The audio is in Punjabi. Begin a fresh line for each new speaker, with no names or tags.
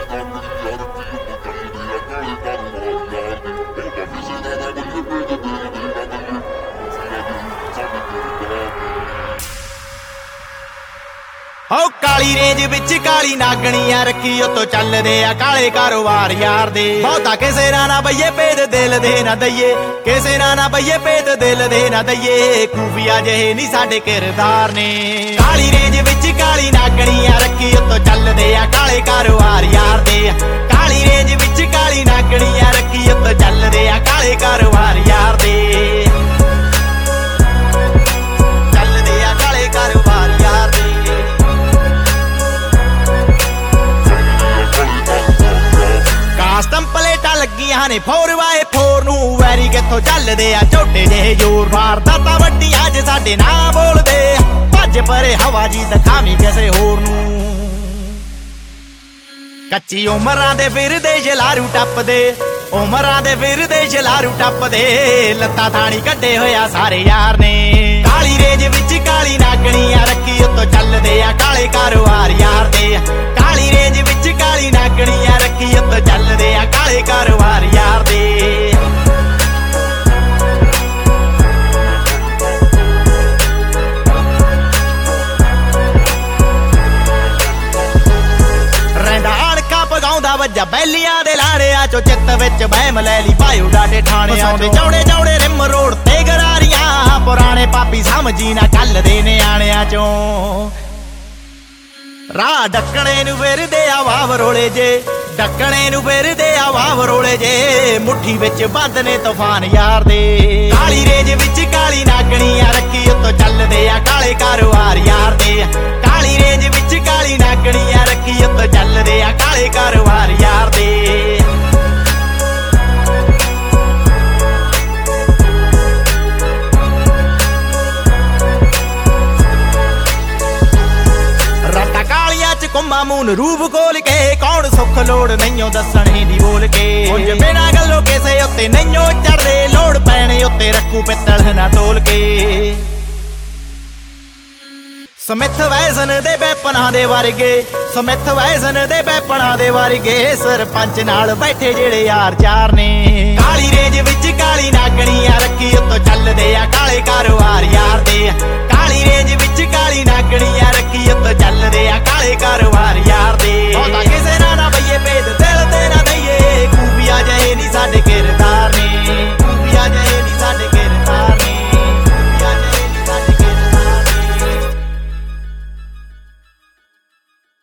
ਹੋ ਕਾਲੀ ਰੇਂਜ ਵਿੱਚ ਕਾਲੀ ਨਾਗਣੀਆਂ ਰੱਖੀ ਉਤੋਂ ਚੱਲਦੇ ਆ ਕਾਲੇ ਕਾਰੋਬਾਰ ਯਾਰ ਦੇ ਬਹੁਤਾ ਕਿਸੇ ਨਾ ਬਈਏ ਭੇਦ ਦਿਲ ਦੇ ਨਾ ਦਈਏ ਕਿਸੇ ਨਾ ਬਈਏ ਭੇਦ ਦਿਲ ਦੇ ਨਾ ਦਈਏ ਖੂਫੀਆ ਜਿਹੇ ਨਹੀਂ ਸਾਡੇ ਕਿਰਦਾਰ ਨੇ ਕਾਲੀ ਰੇਂਜ ਵਿੱਚ ਕਾਲੀ ਨਾਗਣੀਆਂ ਰੱਖੀ ਉਤੋਂ ਚੱਲਦੇ ਆ ਕਾਲੇ ਕਾਰੋਬਾਰ ਯਾਰ ਦੇ ਕਾਲੀ ਰੇਂਜ ਵਿੱਚ ਕਾਲੀ ਨਾਗਣੀਆਂ ਰੱਖੀ ਉਤੋਂ ਚੱਲਦੇ ਆ ਕਾਲੇ ਕਾਰੋਬਾਰ ਯਾਰ ਦੇ ਚੱਲਦੇ ਆ ਕਾਲੇ ਕਾਰੋਬਾਰ ਯਾਰ ਦੇ ਕਸਟਮ ਪਲੇਟਾਂ ਲੱਗੀਆਂ ਨੇ 4x4 ਨੂੰ ਵੈਰੀ ਕਿੱਥੋਂ ਚੱਲਦੇ ਆ ਝੋਟੇ ਜਿਹੇ ਜ਼ੋਰ ਮਾਰਦਾ ਤਾਂ ਵੱਡੀਆਂ ਜੇ ਸਾਡੇ ਨਾ ਬੋਲਦੇ ਭੱਜ ਪਰੇ ਹਵਾ ਜੀ ਦਿਖਾਵੀਂ ਕਿਸੇ ਹੋਰ ਨੂੰ ਕੱਚੀ ਉਮਰਾਂ ਦੇ ਫਿਰਦੇ ਜਲਾਰੂ ਟੱਪਦੇ ਉਮਰਾਂ ਦੇ ਫਿਰਦੇ ਜਲਾਰੂ ਟੱਪਦੇ ਲੱਤਾਂ ਥਾਣੀ ਕੱਢੇ ਹੋਇਆ ਸਾਰੇ ਯਾਰ ਨੇ ਕਾਲੀ ਰੇਂਜ ਵਿੱਚ ਕਾਲੀ ਨਾਗਣੀਆਂ ਰੱਖੀ ਉਤੋਂ ਚੱਲਦੇ ਆ ਕਾਲੇ ਕਾਰੋਬਾਰ ਯਾਰ ਦੇ ਕਾਲੀ ਰੇਂਜ ਵਿੱਚ ਕਾਲੀ ਨਾਗਣੀਆਂ ਰੱਖੀ ਉਤੋਂ ਚੱਲਦੇ ਆ ਕਾਲੇ ਕਾਰੋਬਾਰ ਯਾਰ ਦੇ ਪਗਾਉਂਦਾ ਵੱਜਾ ਬੈਲੀਆਂ ਦੇ ਲਾੜਿਆਂ ਚੋਂ ਚਿੱਤ ਵਿੱਚ ਬਹਿਮ ਲੈ ਲਈ ਭਾਇਓ ਡਾਡੇ ਠਾਣਿਆਂ ਚੋਂ ਚੌੜੇ ਚੌੜੇ ਰਿਮ ਰੋਡ ਤੇ ਗਰਾਰੀਆਂ ਪੁਰਾਣੇ ਪਾਪੀ ਸਮਝੀ ਨਾ ਕੱਲ ਦੇ ਨਿਆਣਿਆਂ ਚੋਂ ਰਾਹ ਡੱਕਣੇ ਨੂੰ ਫਿਰਦੇ ਆ ਵਾਵ ਰੋਲੇ ਜੇ ਡੱਕਣੇ ਨੂੰ ਫਿਰਦੇ ਆ ਵਾਵ ਰੋਲੇ ਜੇ ਮੁੱਠੀ ਵਿੱਚ ਬੰਦ ਨੇ ਤੂਫਾਨ ਯਾਰ ਦੇ ਕਾਲੀ ਰੇਂਜ ਵਿੱਚ ਕਾਲੀ ਨਾਗਣੀਆਂ ਰੱਖੀ ਉਤੋਂ ਚੱਲਦੇ ਆ ਕਾਲੇ ਕਾਰੋਬਾਰ ਯਾਰ ਦੇ ਕਾਲੀ ਰੇਂਜ ਵਿੱਚ ਕਾਲੀ ਨਾਗਣੀਆਂ ਰੱਖੀ ਉਤੋਂ ਚੱਲਦੇ ਆ ਕਾਲੇ ਕਾਰੋਬਾਰ ਯਾਰ ਦੇ ਕੁੰਮਾ ਮੂਨ ਰੂਪ ਕੋਲ ਕੇ ਕੌਣ ਸੁੱਖ ਲੋੜ ਨਹੀਂਓ ਦੱਸਣੇ ਦੀ ਬੋਲ ਕੇ ਉਂਝ ਬਿਨਾਂ ਗੱਲੋਂ ਕਿਸੇ ਉੱਤੇ ਨਹੀਂਓ ਚੜਦੇ ਲੋੜ ਪੈਣੇ ਉੱਤੇ ਰੱਖੂ ਪਿੱਤਲ ਨਾ ਤੋਲ ਕੇ ਸਮਿਥ ਵੈਜ਼ਨ ਦੇ ਵੈਪਨਾਂ ਦੇ ਵਰਗੇ ਸਮਿਥ ਵੈਜ਼ਨ ਦੇ ਵੈਪਨਾਂ ਦੇ ਵਰਗੇ ਸਰਪੰਚ ਨਾਲ ਬੈਠੇ ਜਿਹੜੇ ਯਾਰ ਚਾਰ ਨੇ ਕਾਲੀ ਰੇਂਜ ਵਿੱਚ ਕਾਲੀ ਨਾਗਣੀਆਂ ਰੱਖੀ ਉਤੋਂ ਚੱਲਦੇ ਆ ਕਾਲੇ ਕਾਰੋਬਾਰ ਯਾਰ ਦੇ ਕਾਲੀ ਰੇਂਜ ਵਿੱਚ ਕਾਲੀ ਨਾਗਣੀਆਂ ਰੱਖੀ ਉਤੋਂ ਚੱਲਦੇ ਆ ਕਾਲੇ ਕਾਰੋਬਾਰ ਯਾਰ